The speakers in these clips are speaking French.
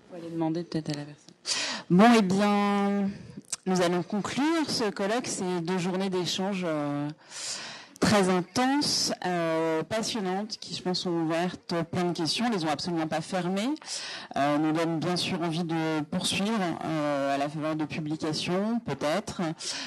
On va aller demander peut-être à la personne. Bon, eh bien, nous allons conclure ce colloque. C'est 2 journées d'échange très intenses, passionnantes, qui, je pense, ont ouvert plein de questions. Les ont absolument pas fermées. Nous donne bien sûr envie de poursuivre à la faveur de publications, peut-être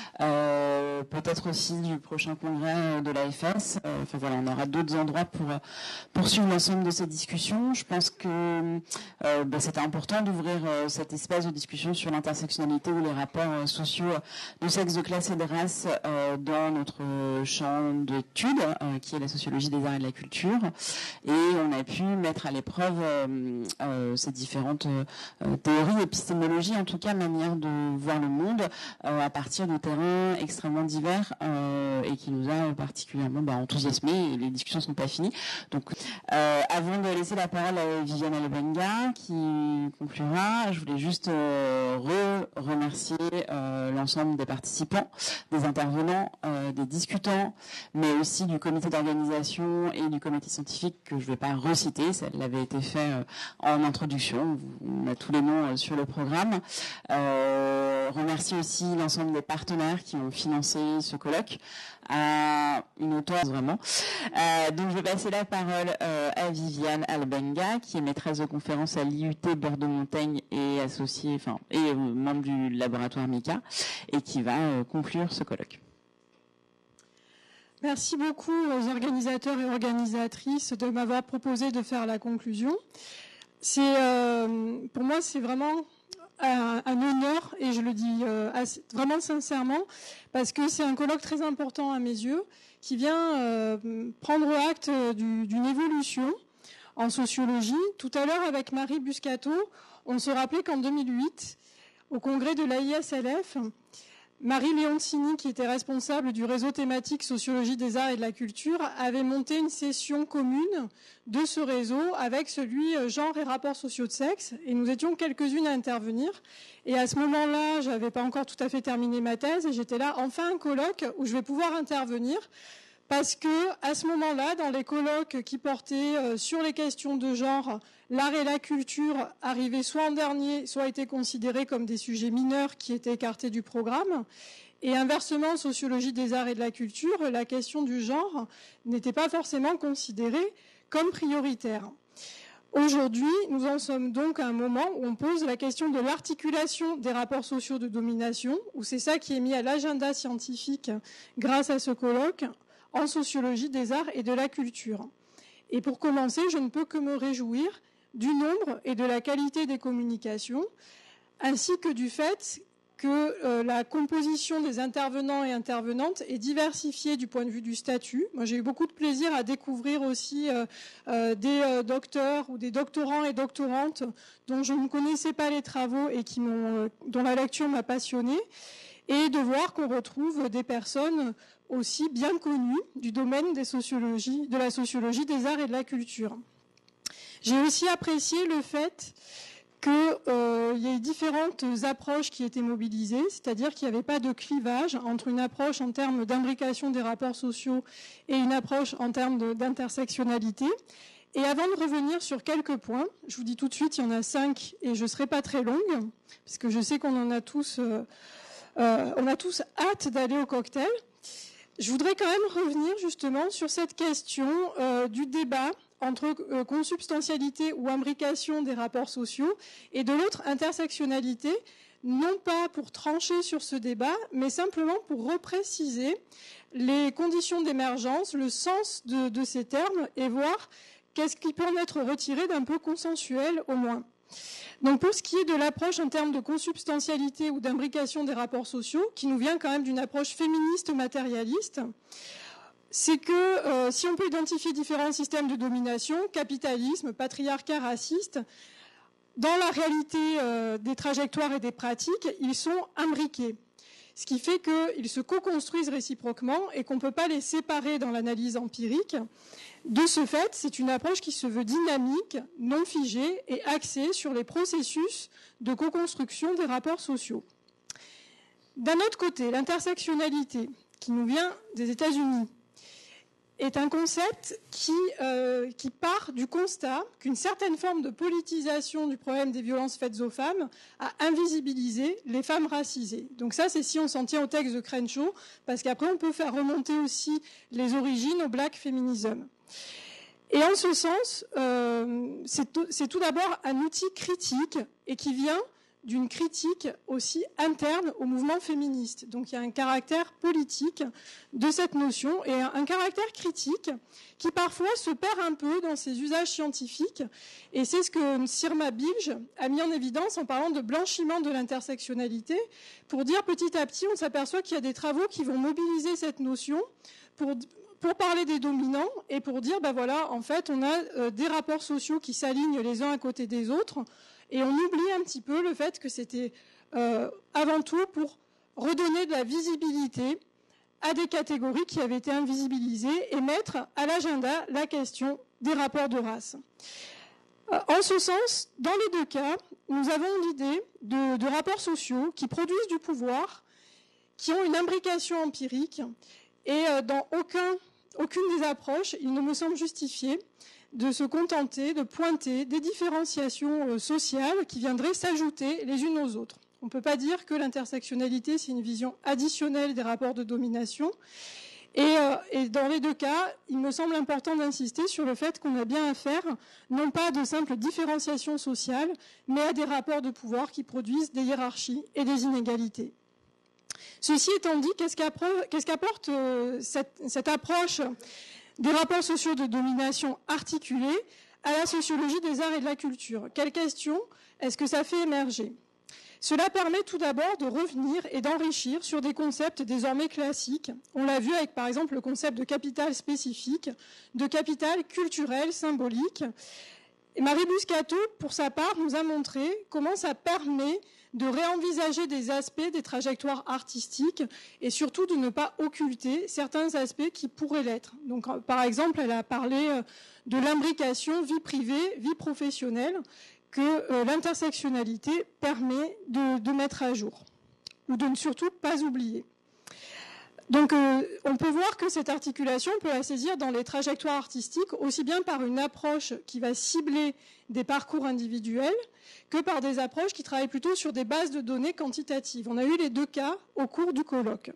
aussi du prochain congrès de l'AFS. Enfin voilà, on aura d'autres endroits pour poursuivre l'ensemble de ces discussions. Je pense que c'était important d'ouvrir cet espace de discussion sur l'intersectionnalité ou les rapports sociaux de sexe, de classe et de race dans notre champ d'études, qui est la sociologie des arts et de la culture. Et on a pu mettre à l'épreuve ces différentes théories, épistémologies, en tout cas manière de voir le monde à partir de terrains extrêmement divers et qui nous a particulièrement enthousiasmés, et les discussions sont pas finies. Donc avant de laisser la parole à Viviane Albenga qui conclura, je voulais juste remercier l'ensemble des participants, des intervenants, des discutants, mais aussi du comité d'organisation et du comité scientifique que je ne vais pas reciter, ça l'avait été fait en introduction, on a tous les noms sur le programme. Remercier aussi l'ensemble des partenaires qui ont financé ce colloque à une hauteur vraiment. Donc je vais passer la parole à Viviane Albenga, qui est maîtresse de conférence à l'IUT Bordeaux-Montaigne et associée, et membre du laboratoire MICA, et qui va conclure ce colloque. Merci beaucoup aux organisateurs et organisatrices de m'avoir proposé de faire la conclusion. Pour moi, c'est vraiment un honneur, et je le dis vraiment sincèrement, parce que c'est un colloque très important à mes yeux, qui vient prendre acte d'une évolution en sociologie. Tout à l'heure, avec Marie Buscato, on se rappelait qu'en 2008, au congrès de l'AISLF, Marie Leoncini, qui était responsable du réseau thématique Sociologie des arts et de la culture, avait monté une session commune de ce réseau avec celui genre et rapports sociaux de sexe. Et nous étions quelques-unes à intervenir. Et à ce moment-là, je n'avais pas encore tout à fait terminé ma thèse et j'étais là, enfin un colloque où je vais pouvoir intervenir. Parce que à ce moment-là, dans les colloques qui portaient sur les questions de genre, l'art et la culture arrivaient soit en dernier, soit étaient considérés comme des sujets mineurs qui étaient écartés du programme. Et inversement, sociologie des arts et de la culture, la question du genre n'était pas forcément considérée comme prioritaire. Aujourd'hui, nous en sommes donc à un moment où on pose la question de l'articulation des rapports sociaux de domination, où c'est ça qui est mis à l'agenda scientifique grâce à ce colloque, en sociologie des arts et de la culture. Et pour commencer, je ne peux que me réjouir du nombre et de la qualité des communications, ainsi que du fait que la composition des intervenants et intervenantes est diversifiée du point de vue du statut. Moi, j'ai eu beaucoup de plaisir à découvrir aussi des docteurs ou des doctorants et doctorantes dont je ne connaissais pas les travaux et dont la lecture m'a passionnée, et de voir qu'on retrouve des personnes aussi bien connues du domaine de la sociologie des arts et de la culture. J'ai aussi apprécié le fait qu'il y ait différentes approches qui étaient mobilisées, c'est-à-dire qu'il n'y avait pas de clivage entre une approche en termes d'imbrication des rapports sociaux et une approche en termes d'intersectionnalité. Et avant de revenir sur quelques points, je vous dis tout de suite, il y en a 5 et je ne serai pas très longue, parce que je sais qu'on en a tous... on a tous hâte d'aller au cocktail. Je voudrais quand même revenir justement sur cette question du débat entre consubstantialité ou imbrication des rapports sociaux et de l'autre intersectionnalité, non pas pour trancher sur ce débat, mais simplement pour repréciser les conditions d'émergence, le sens de ces termes et voir qu'est-ce qui peut en être retiré d'un peu consensuel au moins. Donc pour ce qui est de l'approche en termes de consubstantialité ou d'imbrication des rapports sociaux, qui nous vient quand même d'une approche féministe matérialiste, c'est que si on peut identifier différents systèmes de domination, capitalisme, patriarcat, raciste, dans la réalité des trajectoires et des pratiques, ils sont imbriqués. Ce qui fait qu'ils se co-construisent réciproquement et qu'on ne peut pas les séparer dans l'analyse empirique. De ce fait, c'est une approche qui se veut dynamique, non figée et axée sur les processus de co-construction des rapports sociaux. D'un autre côté, l'intersectionnalité, qui nous vient des États-Unis, est un concept qui part du constat qu'une certaine forme de politisation du problème des violences faites aux femmes a invisibilisé les femmes racisées. Donc ça, c'est si on s'en tient au texte de Crenshaw, parce qu'après, on peut faire remonter aussi les origines au black feminism. Et en ce sens, c'est tout d'abord un outil critique et qui vient d'une critique aussi interne au mouvement féministe. Donc il y a un caractère politique de cette notion et un caractère critique qui parfois se perd un peu dans ses usages scientifiques. Et c'est ce que Sirma Bilge a mis en évidence en parlant de blanchiment de l'intersectionnalité, pour dire petit à petit, on s'aperçoit qu'il y a des travaux qui vont mobiliser cette notion pour parler des dominants et pour dire, ben voilà, en fait, on a des rapports sociaux qui s'alignent les uns à côté des autres. Et on oublie un petit peu le fait que c'était avant tout pour redonner de la visibilité à des catégories qui avaient été invisibilisées et mettre à l'agenda la question des rapports de race. En ce sens, dans les deux cas, nous avons l'idée de rapports sociaux qui produisent du pouvoir, qui ont une imbrication empirique, et dans aucune des approches, il ne me semble justifié de se contenter de pointer des différenciations sociales qui viendraient s'ajouter les unes aux autres. On ne peut pas dire que l'intersectionnalité, c'est une vision additionnelle des rapports de domination. Et dans les deux cas, il me semble important d'insister sur le fait qu'on a bien affaire, non pas à de simples différenciations sociales, mais à des rapports de pouvoir qui produisent des hiérarchies et des inégalités. Ceci étant dit, qu'est-ce qu'apporte cette approche des rapports sociaux de domination articulés à la sociologie des arts et de la culture? Quelles questions est-ce que ça fait émerger? Cela permet tout d'abord de revenir et d'enrichir sur des concepts désormais classiques. On l'a vu avec par exemple le concept de capital spécifique, de capital culturel symbolique. Et Marie Buscato, pour sa part, nous a montré comment ça permet de réenvisager des aspects des trajectoires artistiques et surtout de ne pas occulter certains aspects qui pourraient l'être. Donc, par exemple, elle a parlé de l'imbrication vie privée, vie professionnelle que l'intersectionnalité permet de mettre à jour ou de ne surtout pas oublier. Donc, on peut voir que cette articulation, on peut la saisir dans les trajectoires artistiques, aussi bien par une approche qui va cibler des parcours individuels que par des approches qui travaillent plutôt sur des bases de données quantitatives. On a eu les deux cas au cours du colloque.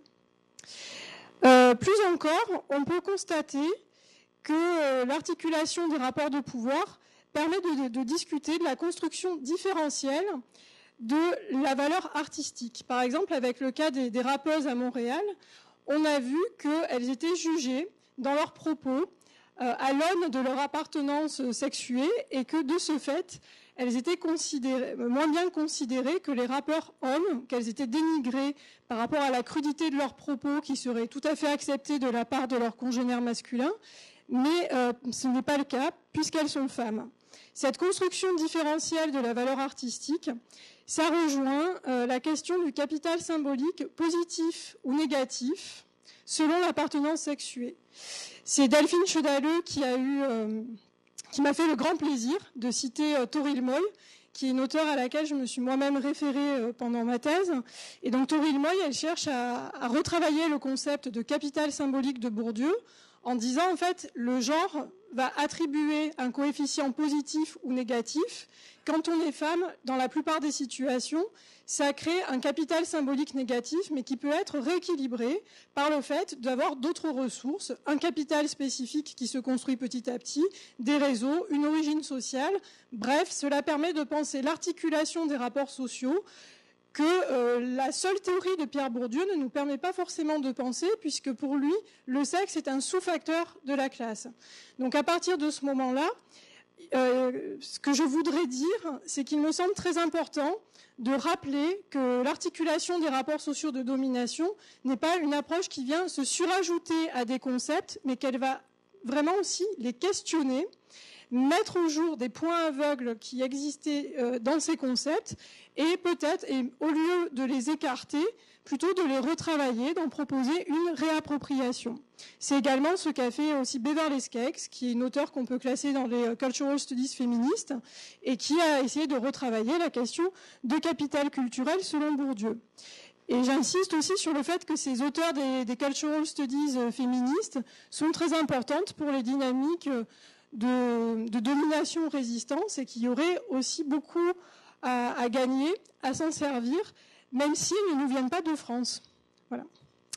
Plus encore, on peut constater que l'articulation des rapports de pouvoir permet de discuter de la construction différentielle de la valeur artistique. Par exemple, avec le cas des rappeuses à Montréal, on a vu qu'elles étaient jugées dans leurs propos à l'aune de leur appartenance sexuée et que de ce fait, elles étaient moins bien considérées que les rappeurs hommes, qu'elles étaient dénigrées par rapport à la crudité de leurs propos qui seraient tout à fait acceptés de la part de leurs congénères masculins, mais ce n'est pas le cas puisqu'elles sont femmes. Cette construction différentielle de la valeur artistique, ça rejoint la question du capital symbolique positif ou négatif selon l'appartenance sexuée. C'est Delphine Chedaleux qui m'a fait le grand plaisir de citer Toril Moy, qui est une auteure à laquelle je me suis moi-même référée pendant ma thèse. Et donc Toril Moy, elle cherche à retravailler le concept de capital symbolique de Bourdieu en disant en fait le genre va attribuer un coefficient positif ou négatif. Quand on est femme, dans la plupart des situations, ça crée un capital symbolique négatif, mais qui peut être rééquilibré par le fait d'avoir d'autres ressources, un capital spécifique qui se construit petit à petit, des réseaux, une origine sociale. Bref, cela permet de penser l'articulation des rapports sociaux que la seule théorie de Pierre Bourdieu ne nous permet pas forcément de penser, puisque pour lui, le sexe est un sous-facteur de la classe. Donc à partir de ce moment-là, ce que je voudrais dire, c'est qu'il me semble très important de rappeler que l'articulation des rapports sociaux de domination n'est pas une approche qui vient se surajouter à des concepts, mais qu'elle va vraiment aussi les questionner, mettre au jour des points aveugles qui existaient dans ces concepts et peut-être, au lieu de les écarter, plutôt de les retravailler, d'en proposer une réappropriation. C'est également ce qu'a fait aussi Beverly Skeggs, qui est une auteure qu'on peut classer dans les cultural studies féministes et qui a essayé de retravailler la question de capital culturel selon Bourdieu. Et j'insiste aussi sur le fait que ces auteurs des cultural studies féministes sont très importantes pour les dynamiques de domination-résistance et qu'il y aurait aussi beaucoup à gagner, à s'en servir, même s'ils ne nous viennent pas de France. Voilà.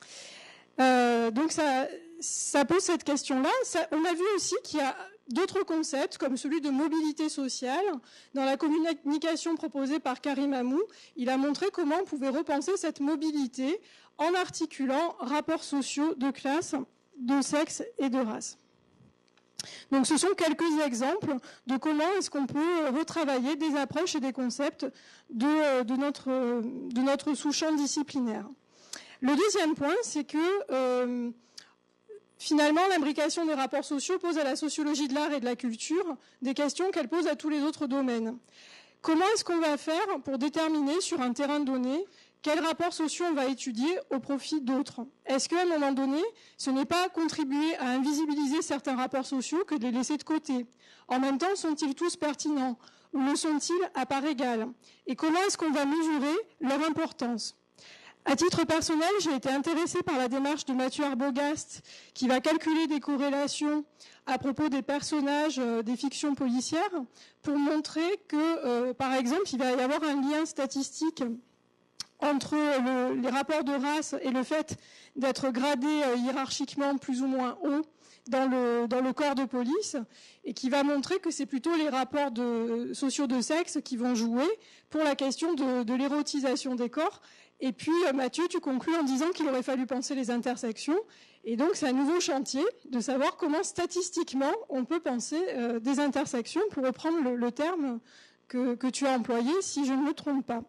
Donc ça pose cette question-là. On a vu aussi qu'il y a d'autres concepts, comme celui de mobilité sociale. Dans la communication proposée par Karim Amou, il a montré comment on pouvait repenser cette mobilité en articulant rapports sociaux de classe, de sexe et de race. Donc ce sont quelques exemples de comment est-ce qu'on peut retravailler des approches et des concepts de notre sous-champ disciplinaire. Le deuxième point, c'est que finalement, l'imbrication des rapports sociaux pose à la sociologie de l'art et de la culture des questions qu'elle pose à tous les autres domaines. Comment est-ce qu'on va faire pour déterminer sur un terrain donné quels rapports sociaux on va étudier au profit d'autres? Est-ce qu'à un moment donné, ce n'est pas contribuer à invisibiliser certains rapports sociaux que de les laisser de côté? En même temps, sont-ils tous pertinents? Ou le sont-ils à part égale? Et comment est-ce qu'on va mesurer leur importance? À titre personnel, j'ai été intéressée par la démarche de Mathieu Arbogast, qui va calculer des corrélations à propos des personnages des fictions policières, pour montrer que, par exemple, il va y avoir un lien statistique entre les rapports de race et le fait d'être gradé hiérarchiquement plus ou moins haut dans le corps de police, et qui va montrer que c'est plutôt les rapports sociaux de sexe qui vont jouer pour la question de l'érotisation des corps. Et puis, Mathieu, tu conclus en disant qu'il aurait fallu penser les intersections. Et donc, c'est un nouveau chantier de savoir comment, statistiquement, on peut penser des intersections, pour reprendre le terme que tu as employé, si je ne me trompe pas.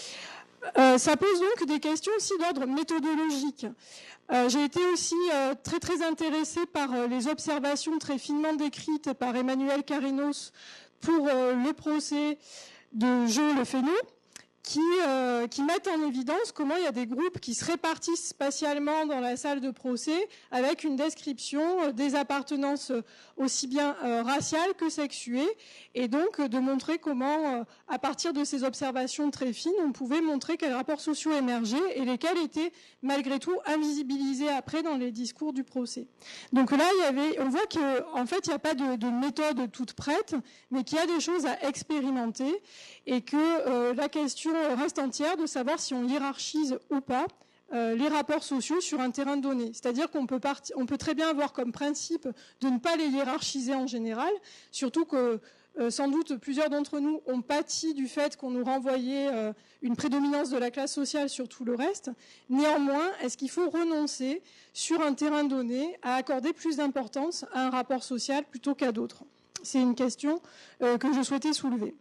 Ça pose donc des questions aussi d'ordre méthodologique. J'ai été aussi très très intéressée par les observations très finement décrites par Emmanuel Carinos pour le procès de Jo Le Fayneau, qui mettent en évidence comment il y a des groupes qui se répartissent spatialement dans la salle de procès avec une description des appartenances aussi bien raciales que sexuées, et donc de montrer comment, à partir de ces observations très fines, on pouvait montrer quels rapports sociaux émergeaient et lesquels étaient malgré tout invisibilisés après dans les discours du procès. Donc là, on voit qu'en fait, il n'y a pas de méthode toute prête, mais qu'il y a des choses à expérimenter, et que la question reste entière de savoir si on hiérarchise ou pas les rapports sociaux sur un terrain donné. C'est-à-dire qu'on peut très bien avoir comme principe de ne pas les hiérarchiser en général, surtout que sans doute plusieurs d'entre nous ont pâti du fait qu'on nous renvoyait une prédominance de la classe sociale sur tout le reste. Néanmoins, est-ce qu'il faut renoncer sur un terrain donné à accorder plus d'importance à un rapport social plutôt qu'à d'autres? C'est une question que je souhaitais soulever.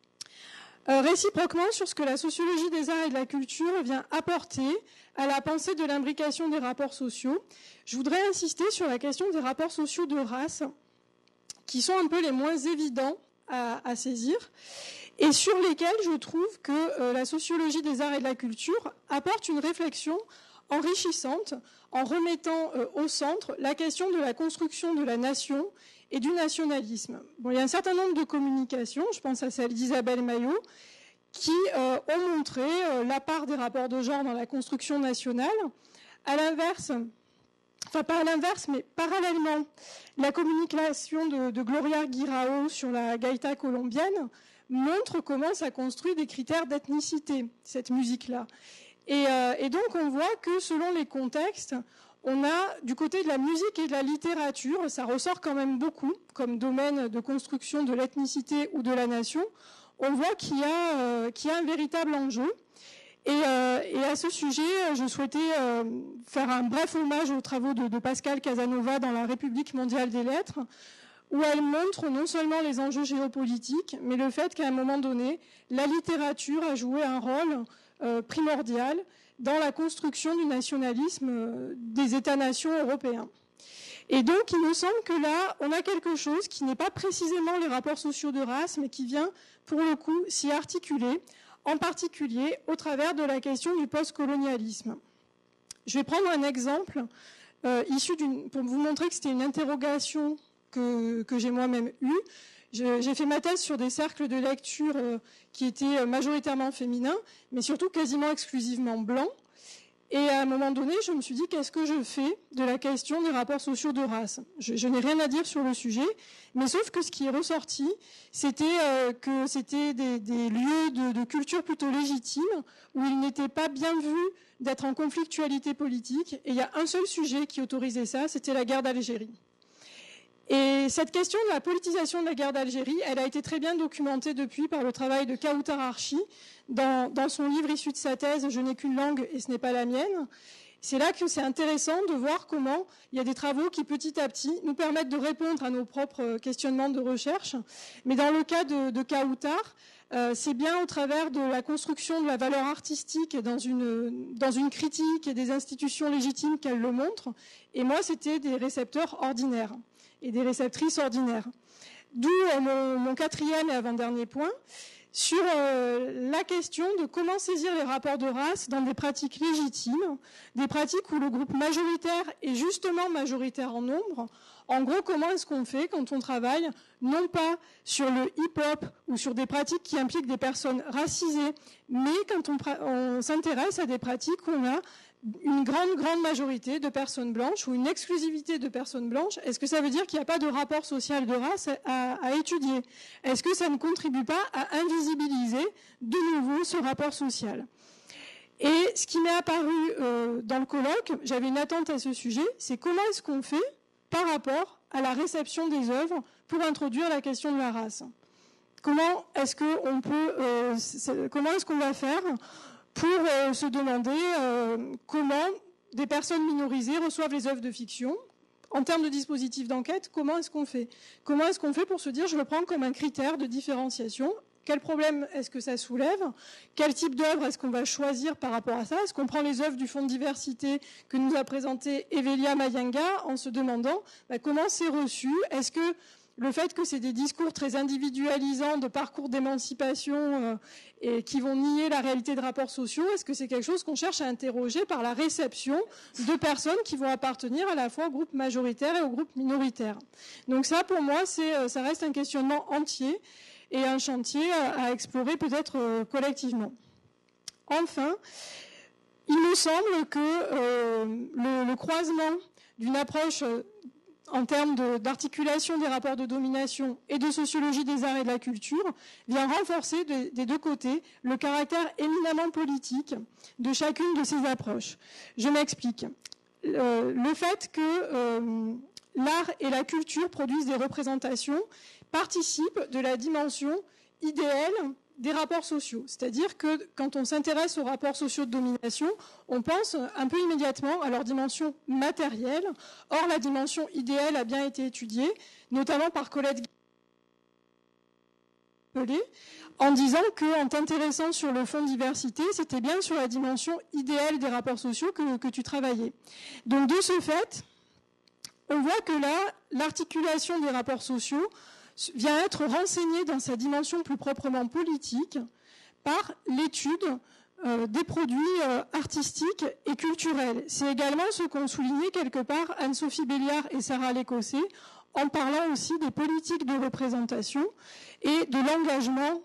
Réciproquement, sur ce que la sociologie des arts et de la culture vient apporter à la pensée de l'imbrication des rapports sociaux, je voudrais insister sur la question des rapports sociaux de race, qui sont un peu les moins évidents à saisir, et sur lesquels je trouve que la sociologie des arts et de la culture apporte une réflexion enrichissante en remettant au centre la question de la construction de la nation et du nationalisme. Bon, il y a un certain nombre de communications, je pense à celle d'Isabelle Maillot, qui ont montré la part des rapports de genre dans la construction nationale. À l'inverse, enfin pas à l'inverse, mais parallèlement, la communication de Gloria Guirao sur la gaïta colombienne montre comment ça construit des critères d'ethnicité, cette musique-là. Et donc on voit que selon les contextes, on a du côté de la musique et de la littérature, ça ressort quand même beaucoup comme domaine de construction de l'ethnicité ou de la nation, on voit qu'il y a un véritable enjeu. Et à ce sujet, je souhaitais faire un bref hommage aux travaux de Pascal Casanova dans La République mondiale des lettres, où elle montre non seulement les enjeux géopolitiques, mais le fait qu'à un moment donné, la littérature a joué un rôle primordial dans la construction du nationalisme des États-nations européens. Et donc, il me semble que là, on a quelque chose qui n'est pas précisément les rapports sociaux de race, mais qui vient, pour le coup, s'y articuler, en particulier au travers de la question du post-colonialisme. Je vais prendre un exemple issu pour vous montrer que c'était une interrogation que j'ai moi-même eue. J'ai fait ma thèse sur des cercles de lecture qui étaient majoritairement féminins, mais surtout quasiment exclusivement blancs. Et à un moment donné, je me suis dit, qu'est-ce que je fais de la question des rapports sociaux de race ? Je n'ai rien à dire sur le sujet, mais sauf que ce qui est ressorti, c'était que c'était des lieux de culture plutôt légitimes, où il n'était pas bien vu d'être en conflictualité politique. Et il y a un seul sujet qui autorisait ça, c'était la guerre d'Algérie. Et cette question de la politisation de la guerre d'Algérie, elle a été très bien documentée depuis par le travail de Kawthar Archi dans son livre issu de sa thèse « Je n'ai qu'une langue et ce n'est pas la mienne ». C'est là que c'est intéressant de voir comment il y a des travaux qui petit à petit nous permettent de répondre à nos propres questionnements de recherche. Mais dans le cas de Kawthar, c'est bien au travers de la construction de la valeur artistique dans une critique et des institutions légitimes qu'elle le montre. Et moi, c'était des récepteurs ordinaires et des réceptrices ordinaires. D'où mon quatrième et avant-dernier point sur la question de comment saisir les rapports de race dans des pratiques légitimes, des pratiques où le groupe majoritaire est justement majoritaire en nombre. En gros, comment est-ce qu'on fait quand on travaille non pas sur le hip-hop ou sur des pratiques qui impliquent des personnes racisées, mais quand on s'intéresse à des pratiques où on a une grande majorité de personnes blanches ou une exclusivité de personnes blanches, est-ce que ça veut dire qu'il n'y a pas de rapport social de race à étudier ? Est-ce que ça ne contribue pas à invisibiliser de nouveau ce rapport social ? Et ce qui m'est apparu dans le colloque, j'avais une attente à ce sujet, c'est comment est-ce qu'on fait par rapport à la réception des œuvres pour introduire la question de la race ? Comment est-ce qu'on va faire pour se demander comment des personnes minorisées reçoivent les œuvres de fiction. En termes de dispositifs d'enquête, comment est-ce qu'on fait ? Comment est-ce qu'on fait pour se dire, je le prends comme un critère de différenciation ? Quel problème est-ce que ça soulève ? Quel type d'œuvre est-ce qu'on va choisir par rapport à ça ? Est-ce qu'on prend les œuvres du Fonds de diversité que nous a présenté Evelia Mayanga en se demandant comment c'est reçu ? Est-ce que le fait que c'est des discours très individualisants de parcours d'émancipation et qui vont nier la réalité de rapports sociaux, est-ce que c'est quelque chose qu'on cherche à interroger par la réception de personnes qui vont appartenir à la fois au groupe majoritaire et au groupe minoritaire ? Donc ça, pour moi, ça reste un questionnement entier et un chantier à explorer peut-être collectivement. Enfin, il me semble que le croisement d'une approche en termes d'articulation des rapports de domination et de sociologie des arts et de la culture, vient renforcer des deux côtés le caractère éminemment politique de chacune de ces approches. Je m'explique. Le fait que l'art et la culture produisent des représentations participe de la dimension idéale des rapports sociaux. C'est-à-dire que quand on s'intéresse aux rapports sociaux de domination, on pense un peu immédiatement à leur dimension matérielle. Or, la dimension idéale a bien été étudiée, notamment par Colette Guillet, en disant qu'en t'intéressant sur le fonds de diversité, c'était bien sur la dimension idéale des rapports sociaux que tu travaillais. Donc, de ce fait, on voit que là, l'articulation des rapports sociaux vient être renseignée dans sa dimension plus proprement politique par l'étude des produits artistiques et culturels. C'est également ce qu'ont souligné quelque part Anne-Sophie Béliard et Sarah Lécossé en parlant aussi des politiques de représentation et de l'engagement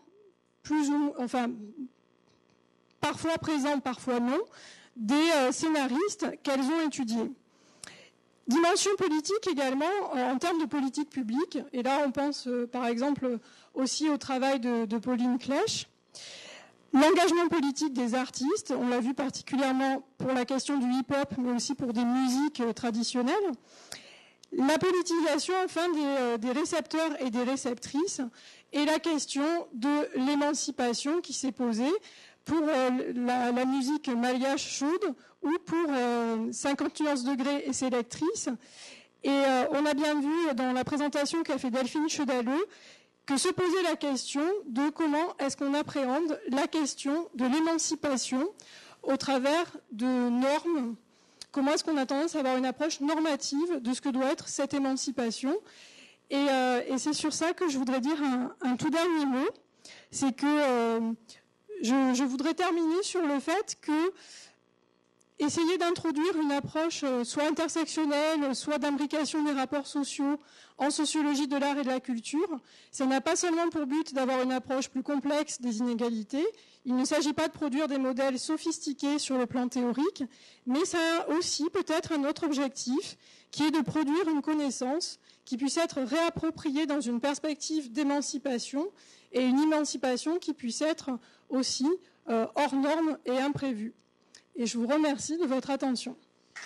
parfois présent, parfois non, des scénaristes qu'elles ont étudiés. Dimension politique également en termes de politique publique, et là on pense par exemple aussi au travail de Pauline Clèche. L'engagement politique des artistes, on l'a vu particulièrement pour la question du hip-hop, mais aussi pour des musiques traditionnelles. La politisation enfin des récepteurs et des réceptrices, et la question de l'émancipation qui s'est posée pour la musique malgache chaude ou pour 50 nuances degrés et ses lectrices. Et on a bien vu dans la présentation qu'a fait Delphine Chedaleux que se posait la question de comment est-ce qu'on appréhende la question de l'émancipation au travers de normes. Comment est-ce qu'on a tendance à avoir une approche normative de ce que doit être cette émancipation. Et c'est sur ça que je voudrais dire un tout dernier mot. C'est que je voudrais terminer sur le fait que essayer d'introduire une approche soit intersectionnelle, soit d'imbrication des rapports sociaux en sociologie de l'art et de la culture. Ça n'a pas seulement pour but d'avoir une approche plus complexe des inégalités. Il ne s'agit pas de produire des modèles sophistiqués sur le plan théorique, mais ça a aussi peut-être un autre objectif, qui est de produire une connaissance qui puisse être réappropriée dans une perspective d'émancipation, et une émancipation qui puisse être aussi hors norme et imprévue. Et je vous remercie de votre attention.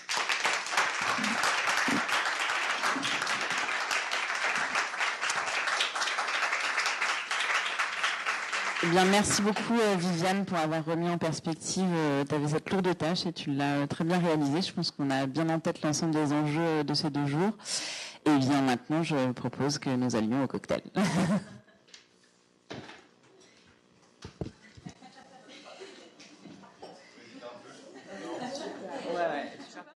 Eh bien, merci beaucoup Viviane pour avoir remis en perspective, tu avais cette lourde tâche et tu l'as très bien réalisée. Je pense qu'on a bien en tête l'ensemble des enjeux de ces 2 jours. Et bien maintenant, je propose que nous allions au cocktail.